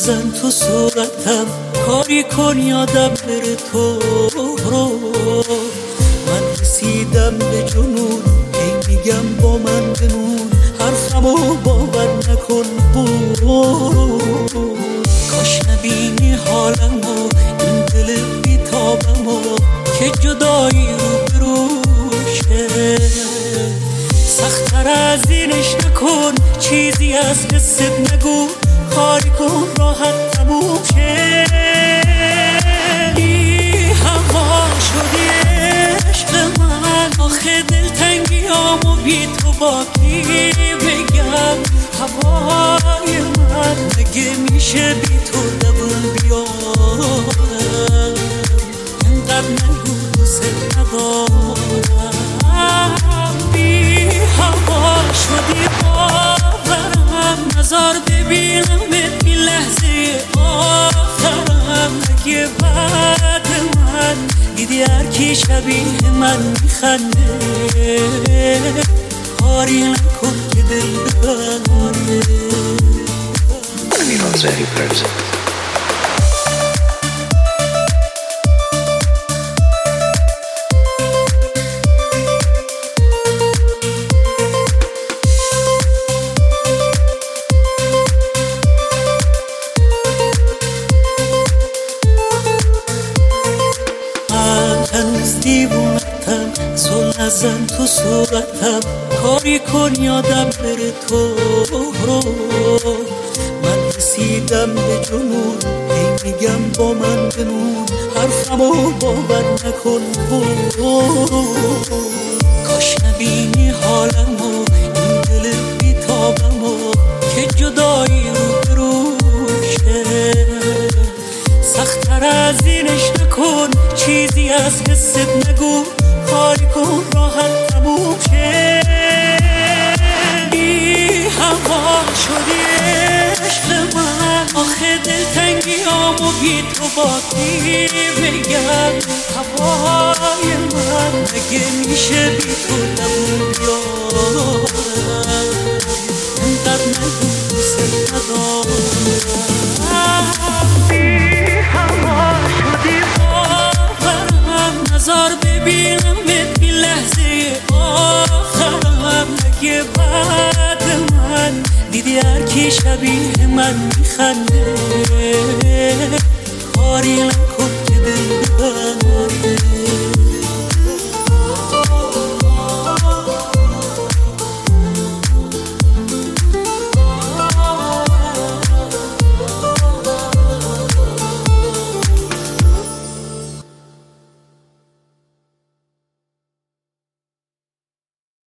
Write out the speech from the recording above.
نزن تو صورتم، کاری کن یادم بره تو رو. من رسیدم به جنون، هی میگم با من بمون، حرفمو باور نکن برو. کاش نبینی حالمو، این دل بیتابمو که جدایی رو بروشه. سخت‌تر از اینش نکن، چیزی از حست نگو، کاری کن راحت تموم شه. بی هوا شدی عشق من، آخه دلتنگیامو بی تو با کی بگم. هوای من مگه میشه بی تو دووم بیارم، انقدر نگو دوست ندارم. بی هوا شدی باورم، نزار ببینمت این لحظه آخرم. مگه بعد من دیدی هر کی شبیه من میخنده، کاری نکن که دل ببنده. هنوز دیوونتم، زل نزن تو صورتم، کاری کن یادم بره تو رو. من رسیدم به جنون، هی میگم با من بمون، حرفمو باور نکن برو. کاش نبینی حالمو، این دل بیتابمو که جدایی رو بروشه. سخت‌تر از اینش نکن، چیزی از حست نگو، کاری کن راحت تموم شه. بی هوا شدی عشق من، آخه دلتنگیامو بی تو با کی بگم. هوای من مگه میشه بی تو دووم بیارم، انقدر نگو دوست ندارم. نزار ببینمت این لحظه آخرم. مگه بعد من دیدی هر کی شبیه من میخنده، کاری نکن که دل ببنده.